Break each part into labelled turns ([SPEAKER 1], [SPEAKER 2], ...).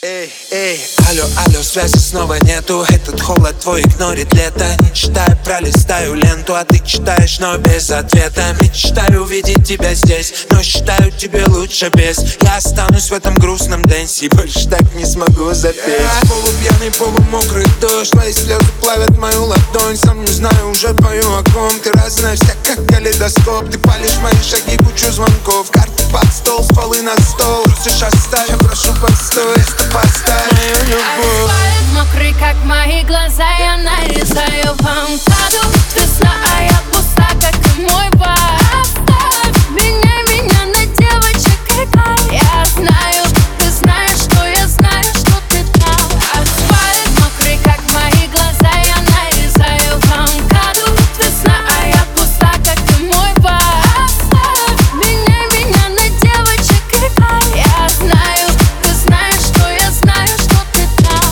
[SPEAKER 1] Эй, эй, алло, алло, связи снова нету. Этот холод твой игнорит лето. Не читаю, пролистаю ленту, а ты читаешь, но без ответа. Мечтаю увидеть тебя здесь, но считаю, тебе лучше без. Я останусь в этом грустном дэнсе, больше так не смогу запеть. Полупьяный, полумокрый дождь, твои слезы плавят мою ладонь. Сам не знаю, уже пою о ком. Ты разная вся, как калейдоскоп. Ты палишь мои шаги, кучу звонков. Карты под стол, стволы на стол. Трусишь оставь, я прошу, постой. Поставь мою любовь.
[SPEAKER 2] Асфальт мокрый, как мои глаза. Я нарезаю панкаду. Весна, а я пуста, как и мой бар. Оставь меня на девочек играй. Я знаю, ты знаешь, что я знаю, что ты там. Асфальт мокрый, как мои глаза. Я нарезаю панкаду. Весна, а я пуста, как и мой бар. Оставь меня на девочек играй. Я знаю, ты знаешь, что я знаю, что ты там.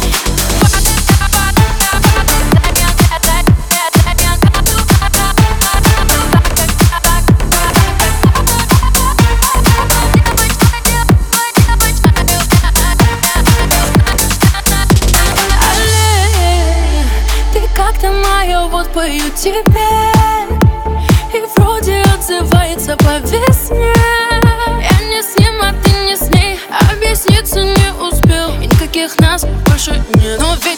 [SPEAKER 2] Ты как-то моя, вот пою тебе. И вроде отзывается по весне. Я не с ним, а ты не с ней. Объясниться не успел, и никаких нас больше нет. Но ведь